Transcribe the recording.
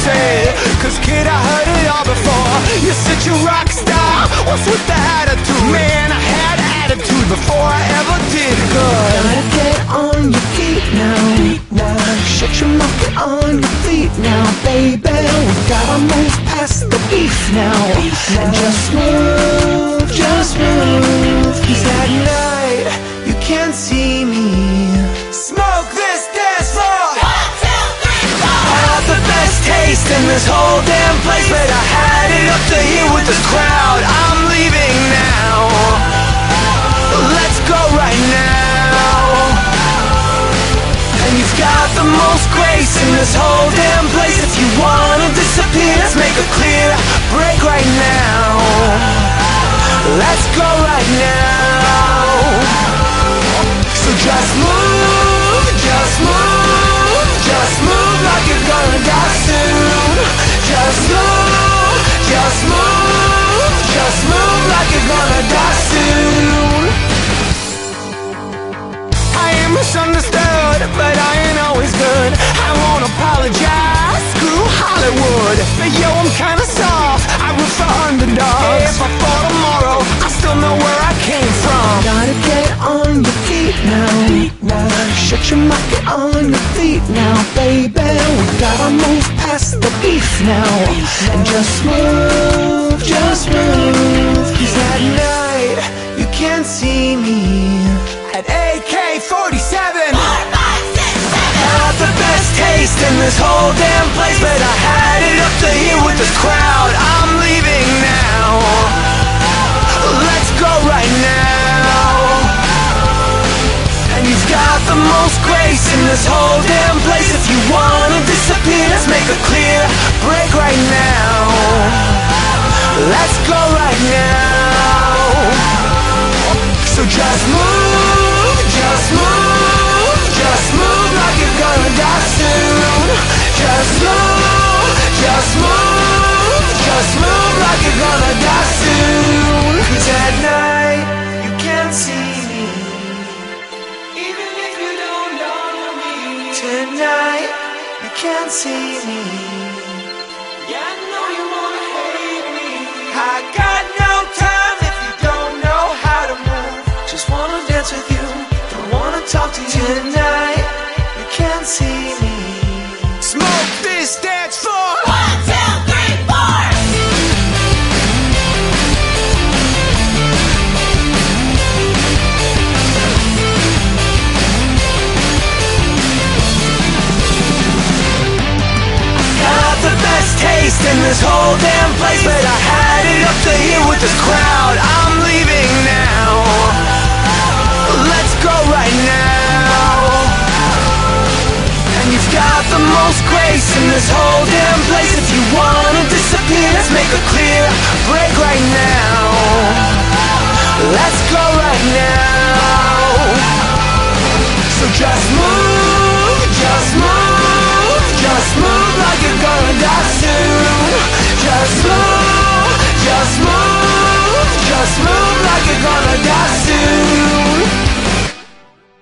say, cause kid, I heard it all before. You're such a rock star, what's with the attitude? Man, I had attitude before I ever did good. Gotta get on your feet now, shut your mouth, get on your feet now, baby. We gotta move past the beef now, and just move, cause at night, you can't see me. Smoke this dance floor. 1, 2, 3, 4. I had the best taste in this whole damn place, but I had it up to here with this crowd. I'm leaving now. Let's go right now. And you've got the most grace in this whole damn place. If you wanna disappear, let's make a clear break right now. Let's go right now. So just move, just move, just move like you're gonna die soon. Just move, just move, just move like you're gonna die soon. I ain't misunderstood, but I ain't always good. I won't apologize, screw Hollywood. But yo, I'm kinda soft, I root for underdogs. If I fall tomorrow, I still know where I came from. Gotta get on your feet now, shut your mouth, get on your feet now, baby. We gotta move past the beef now, and just move, cause at night, you can't see me. At AK-47, 4, 5, 6, 7. had the best taste in this whole damn place, but I had it up to here with this crowd. I'm leaving now. Let's go right now. And you've got the most grace in this whole damn place. If you wanna disappear, let's make a clear break right now. Let's go right now. So just move, just move, just move like you're gonna die soon. Just move, just move, just move like you're gonna die soon. Cause at night, you can't see me, even if you don't know me. Tonight, you can't see me. Yeah, I know you wanna hate me. I got no time if you don't know how to move. Just wanna dance with you, don't wanna talk to you. Tonight, you can't see me. Smoke this dance floor. 1, 2, 3, 4. Got the best taste in this whole damn place, but I had it up to here with this crowd. I'm leaving now. Let's go right now. And you've got the most grace in this whole damn place. If you wanna disappear, let's make a clear break right now. Let's go right now. So just move.